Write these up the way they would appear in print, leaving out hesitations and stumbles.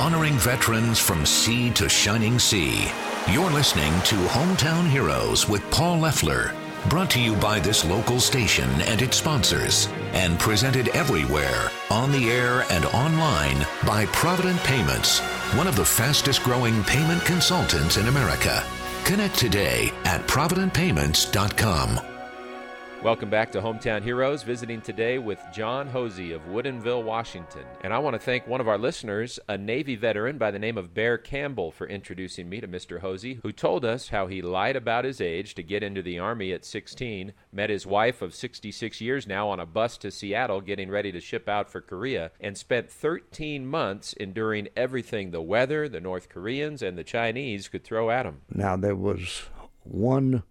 honoring veterans from sea to shining sea. You're listening to Hometown Heroes with Paul Leffler, brought to you by this local station and its sponsors, and presented everywhere, on the air and online, by Provident Payments, one of the fastest growing payment consultants in America. Connect today at providentpayments.com. Welcome back to Hometown Heroes, visiting today with John Hosey of Woodinville, Washington. And I want to thank one of our listeners, a Navy veteran by the name of Bear Campbell, for introducing me to Mr. Hosey, who told us how he lied about his age to get into the Army at 16, met his wife of 66 years now on a bus to Seattle getting ready to ship out for Korea, and spent 13 months enduring everything the weather, the North Koreans, and the Chinese could throw at him. Now, there was one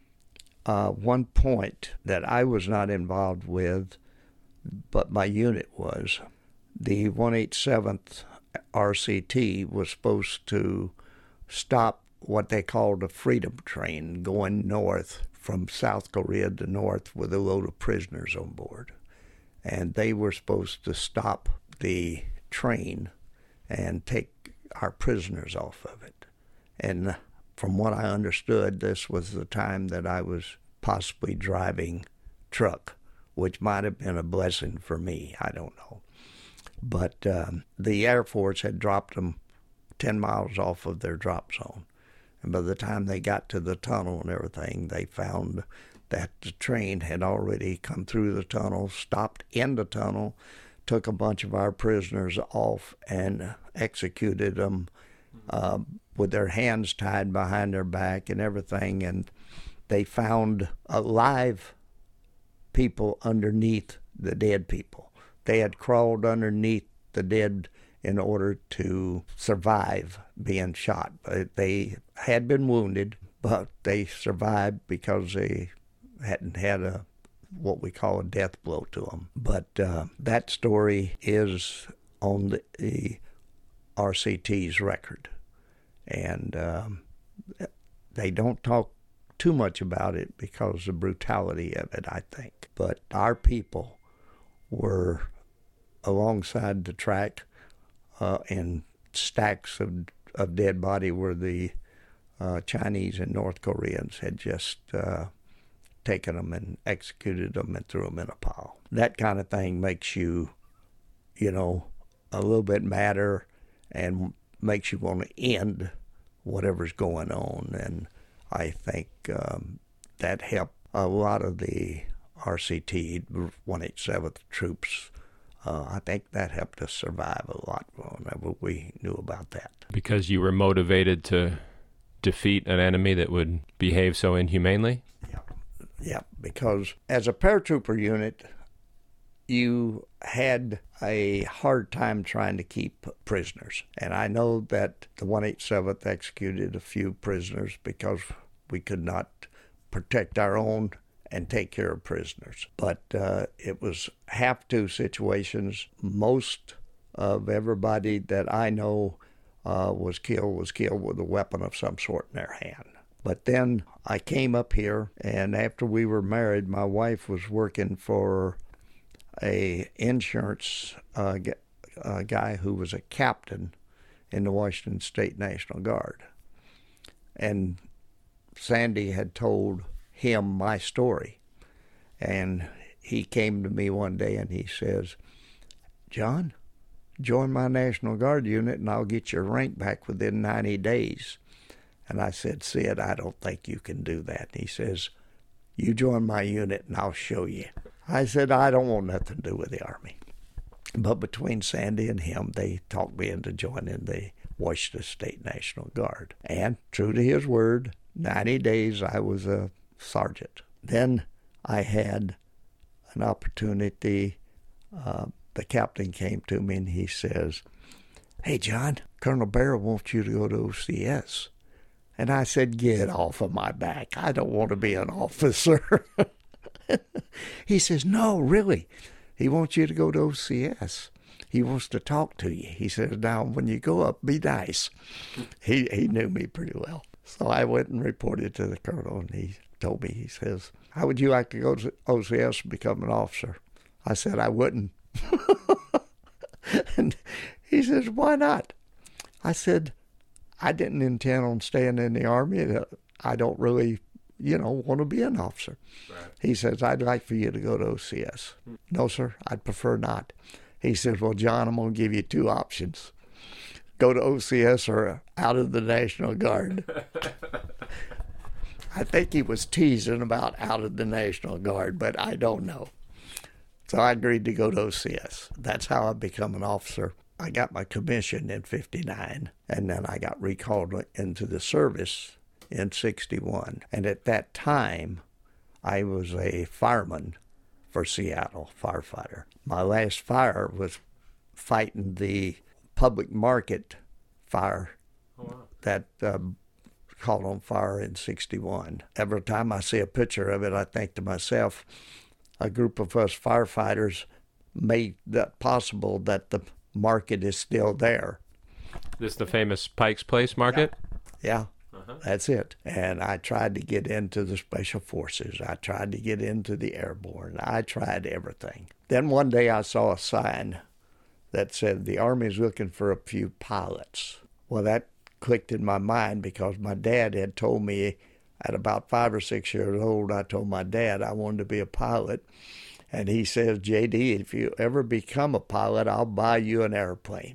point that I was not involved with, but my unit was. The 187th RCT was supposed to stop what they called a freedom train going north from South Korea to north with a load of prisoners on board. And they were supposed to stop the train and take our prisoners off of it. And from what I understood, this was the time that I was possibly driving truck, which might have been a blessing for me. I don't know. But the Air Force had dropped them 10 miles off of their drop zone. And by the time they got to the tunnel and everything, they found that the train had already come through the tunnel, stopped in the tunnel, took a bunch of our prisoners off and executed them with their hands tied behind their back and everything. And they found alive people underneath the dead people. They had crawled underneath the dead in order to survive being shot. They had been wounded, but they survived because they hadn't had what we call a death blow to them. But that story is on the RCT's record. And they don't talk too much about it because of the brutality of it, I think. But our people were alongside the track in stacks of dead body where the Chinese and North Koreans had just taken them and executed them and threw them in a pile. That kind of thing makes you, a little bit madder and makes you want to end whatever's going on. And I think that helped a lot of the RCT, 187th troops. I think that helped us survive a lot whenever we knew about that. Because you were motivated to defeat an enemy that would behave so inhumanely? Yeah, because as a paratrooper unit, you had a hard time trying to keep prisoners. And I know that the 187th executed a few prisoners because we could not protect our own and take care of prisoners. But it was have-to situations. Most of everybody that I know was killed with a weapon of some sort in their hand. But then I came up here, and after we were married, my wife was working for a insurance guy who was a captain in the Washington State National Guard. And Sandy had told him my story. And he came to me one day and he says, "John, join my National Guard unit and I'll get your rank back within 90 days. And I said, "Sid, I don't think you can do that." And he says, "You join my unit and I'll show you." I said, "I don't want nothing to do with the Army." But between Sandy and him, they talked me into joining the Washington State National Guard. And true to his word, 90 days I was a sergeant. Then I had an opportunity. The captain came to me and he says, "Hey, John, Colonel Bear wants you to go to OCS." And I said, "Get off of my back. I don't want to be an officer." He says, "No, really. He wants you to go to OCS. He wants to talk to you." He says, "Now, when you go up, be nice." He knew me pretty well. So I went and reported to the colonel, and he told me, he says, "How would you like to go to OCS and become an officer?" I said, "I wouldn't." And he says, "Why not?" I said, I didn't intend on staying in the Army. I don't really, want to be an officer. Right. He says, I'd like for you to go to OCS. No, sir, I'd prefer not. He says, well, John, I'm going to give you two options. Go to OCS or out of the National Guard. I think he was teasing about out of the National Guard, but I don't know. So I agreed to go to OCS. That's how I become an officer. I got my commission in 59, and then I got recalled into the service in 61. And at that time, I was a fireman for Seattle, firefighter. My last fire was fighting the public market fire that caught on fire in 61. Every time I see a picture of it, I think to myself, a group of us firefighters made that possible that the market is still there. This the famous Pike's Place market? Yeah. That's it. And I tried to get into the Special Forces. I tried to get into the Airborne. I tried everything. Then one day I saw a sign that said, the Army's looking for a few pilots. Well, that clicked in my mind because my dad had told me at about 5 or 6 years old, I told my dad I wanted to be a pilot. And he says, J.D., if you ever become a pilot, I'll buy you an airplane.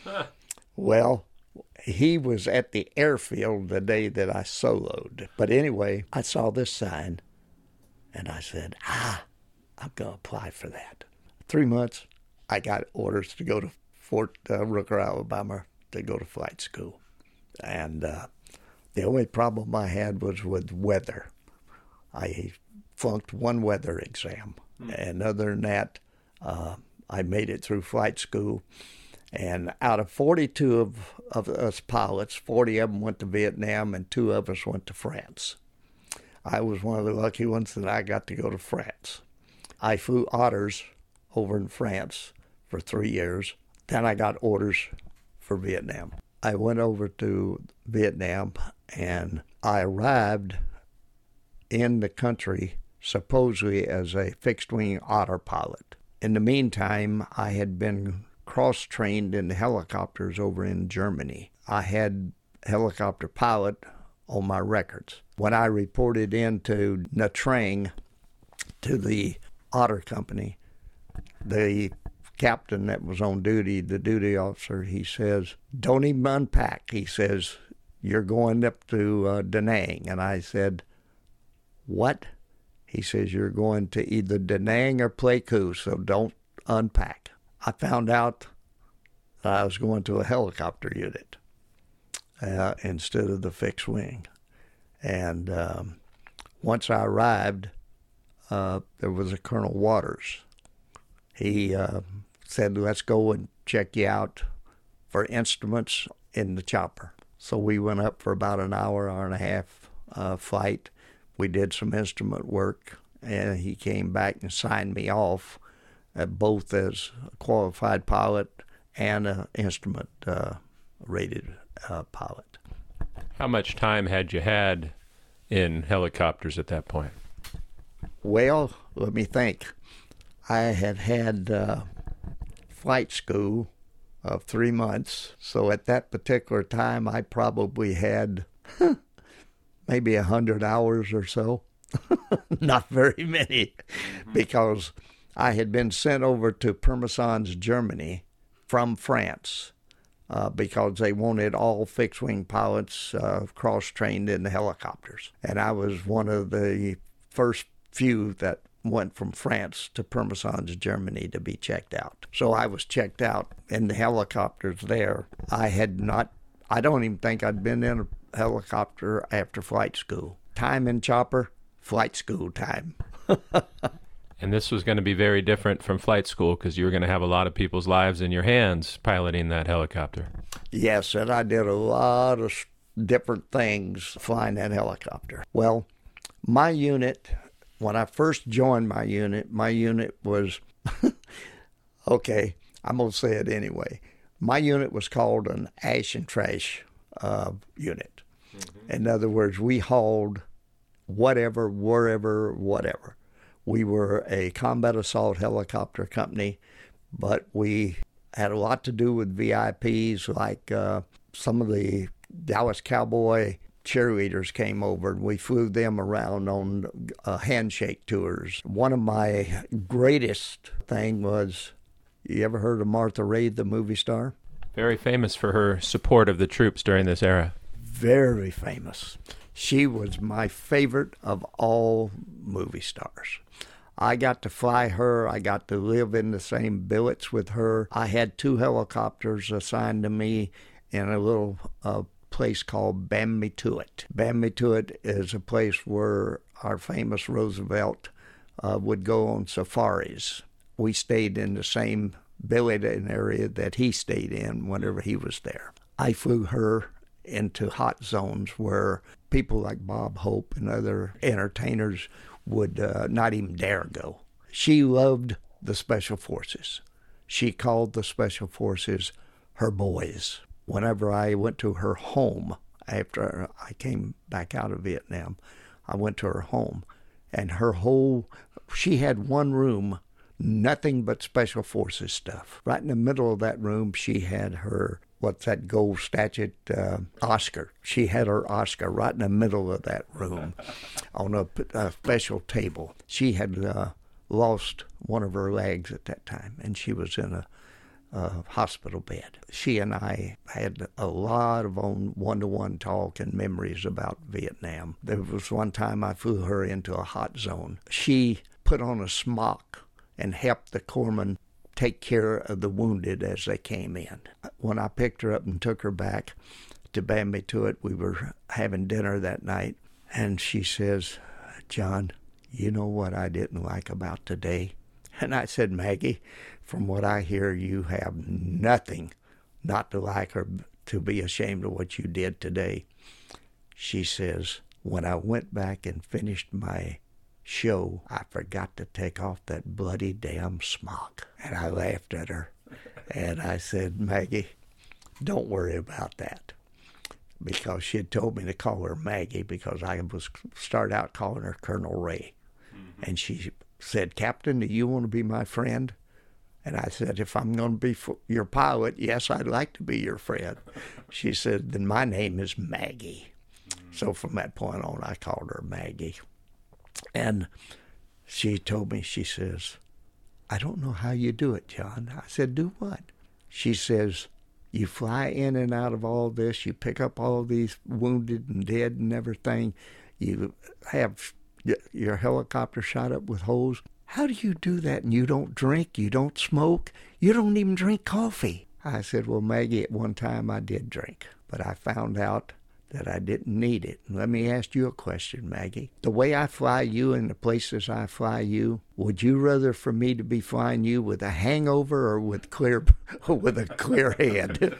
Well, he was at the airfield the day that I soloed. But anyway, I saw this sign, and I said, I'm going to apply for that. 3 months, I got orders to go to Fort Rooker, Alabama, to go to flight school. And the only problem I had was with weather. I flunked one weather exam. And other than that, I made it through flight school. And out of 42 of us pilots, 40 of them went to Vietnam and 2 of us went to France. I was one of the lucky ones that I got to go to France. I flew otters over in France for 3 years. Then I got orders for Vietnam. I went over to Vietnam and I arrived in the country supposedly as a fixed-wing otter pilot. In the meantime, I had been cross-trained in helicopters over in Germany. I had helicopter pilot on my records. When I reported into Nha Trang to the Otter Company, the captain that was on duty, the duty officer, he says, don't even unpack. He says, you're going up to Da Nang. And I said, what? He says, you're going to either Da Nang or Pleiku, so don't unpack. I found out that I was going to a helicopter unit instead of the fixed wing. And once I arrived, there was a Colonel Waters. He said, let's go and check you out for instruments in the chopper. So we went up for about an hour and a half flight. We did some instrument work, and he came back and signed me off both as a qualified pilot and an instrument-rated pilot. How much time had you had in helicopters at that point? Well, let me think. I had flight school of 3 months, so at that particular time I probably had maybe 100 hours or so. Not very many, because I had been sent over to Pirmasens, Germany from France because they wanted all fixed-wing pilots cross-trained in the helicopters. And I was one of the first few that went from France to Pirmasens, Germany to be checked out. So I was checked out in the helicopters there. I don't even think I'd been in a helicopter after flight school. Time in chopper, flight school time. And this was going to be very different from flight school because you were going to have a lot of people's lives in your hands piloting that helicopter. Yes, and I did a lot of different things flying that helicopter. Well, my unit, when I first joined my unit was, okay, I'm going to say it anyway. My unit was called an ash and trash unit. Mm-hmm. In other words, we hauled whatever, wherever, whatever. We were a combat assault helicopter company, but we had a lot to do with VIPs like some of the Dallas Cowboy cheerleaders came over, and we flew them around on handshake tours. One of my greatest thing was, you ever heard of Martha Raye, the movie star? Very famous for her support of the troops during this era. Very famous. She was my favorite of all movie stars. I got to fly her. I got to live in the same billets with her. I had 2 helicopters assigned to me in a little place called Bambi-Tuet. Bambi-Tuet is a place where our famous Roosevelt would go on safaris. We stayed in the same billet area that he stayed in whenever he was there. I flew her into hot zones where people like Bob Hope and other entertainers would not even dare go. She loved the Special Forces. She called the Special Forces her boys. Whenever I went to her home, after I came back out of Vietnam, I went to her home, and she had one room, nothing but Special Forces stuff. Right in the middle of that room, she had her, what's that gold statue, Oscar. She had her Oscar right in the middle of that room on a special table. She had lost one of her legs at that time, and she was in a hospital bed. She and I had a lot of one-to-one talk and memories about Vietnam. There was one time I flew her into a hot zone. She put on a smock and helped the corpsmen take care of the wounded as they came in. When I picked her up and took her back to Bambi-Tuet, we were having dinner that night, and she says, "John, you know what I didn't like about today?" And I said, "Maggie, from what I hear, you have nothing not to like or to be ashamed of what you did today." She says, "When I went back and finished my show, I forgot to take off that bloody damn smock." And I laughed at her. And I said, "Maggie, don't worry about that." Because she had told me to call her Maggie because I was start out calling her Colonel Ray. Mm-hmm. And she said, "Captain, do you want to be my friend?" And I said, "If I'm going to be your pilot, yes, I'd like to be your friend." She said, "Then my name is Maggie." Mm-hmm. So from that point on, I called her Maggie. And she told me, she says, "I don't know how you do it, John." I said, "Do what?" She says, "You fly in and out of all this. You pick up all these wounded and dead and everything. You have your helicopter shot up with holes. How do you do that? And you don't drink, you don't smoke, you don't even drink coffee." I said, "Well, Maggie, at one time I did drink, but I found out that I didn't need it. Let me ask you a question, Maggie. The way I fly you and the places I fly you, would you rather for me to be flying you with a hangover or with a clear head?"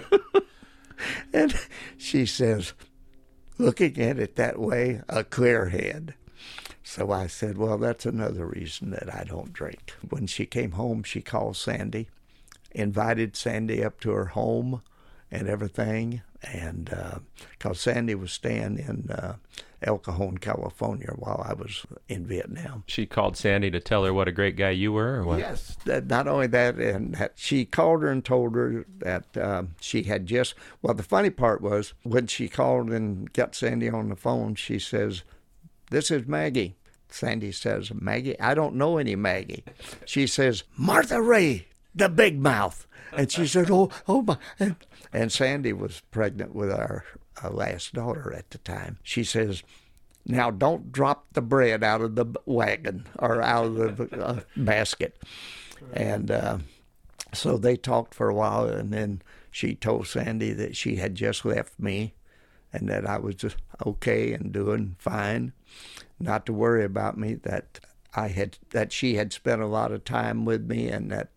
And she says, looking at it that way, "A clear head." So I said, "Well, that's another reason that I don't drink." When she came home, she called Sandy, invited Sandy up to her home and everything, and because Sandy was staying in El Cajon, California, while I was in Vietnam. She called Sandy to tell her what a great guy you were, or what? Yes, not only that, and that she called her and told her that she had just, well, the funny part was when she called and got Sandy on the phone, she says, "This is Maggie." Sandy says, "Maggie? I don't know any Maggie." She says, "Martha Raye, the big mouth." And she said, oh my. And Sandy was pregnant with our last daughter at the time. She says, "Now don't drop the bread out of the wagon or out of the basket." And so they talked for a while, and then she told Sandy that she had just left me and that I was just okay and doing fine, not to worry about me, that she had spent a lot of time with me, and that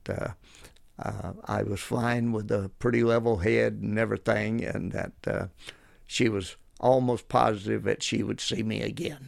I was flying with a pretty level head and everything, and that she was almost positive that she would see me again.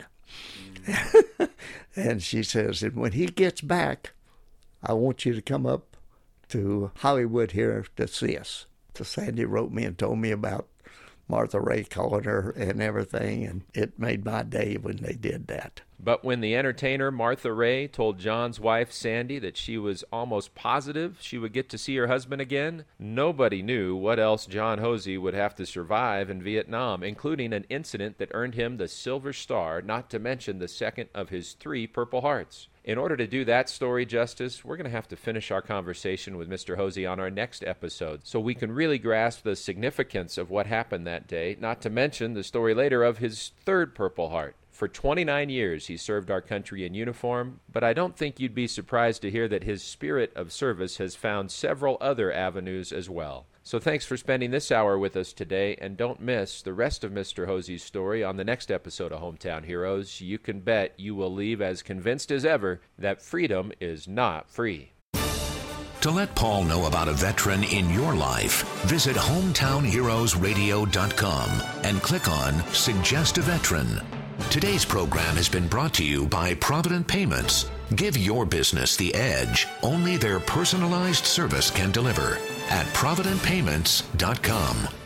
And she says, "And when he gets back, I want you to come up to Hollywood here to see us." So Sandy wrote me and told me about Martha Raye calling her and everything, and it made my day when they did that. But when the entertainer Martha Ray told John's wife Sandy that she was almost positive she would get to see her husband again, nobody knew what else John Hosey would have to survive in Vietnam, including an incident that earned him the Silver Star, not to mention the second of his 3 Purple Hearts. In order to do that story justice, we're going to have to finish our conversation with Mr. Hosey on our next episode so we can really grasp the significance of what happened that day, not to mention the story later of his 3rd Purple Heart. For 29 years, he served our country in uniform, but I don't think you'd be surprised to hear that his spirit of service has found several other avenues as well. So thanks for spending this hour with us today, and don't miss the rest of Mr. Hosey's story on the next episode of Hometown Heroes. You can bet you will leave as convinced as ever that freedom is not free. To let Paul know about a veteran in your life, visit hometownheroesradio.com and click on Suggest a Veteran. Today's program has been brought to you by Provident Payments. Give your business the edge only their personalized service can deliver at providentpayments.com.